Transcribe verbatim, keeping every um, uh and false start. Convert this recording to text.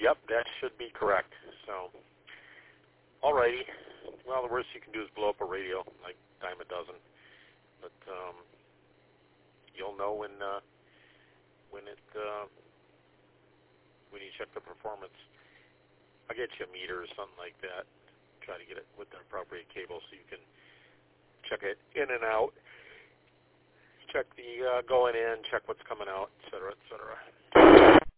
Yep, that should be correct. So, alrighty. Well, the worst you can do is blow up a radio, like dime a dozen. But um, you'll know when uh, when it uh, when you check the performance. I'll get you a meter or something like that. Try to get it with the appropriate cable so you can check it in and out. Check the uh, going in, check what's coming out, et cetera, et cetera.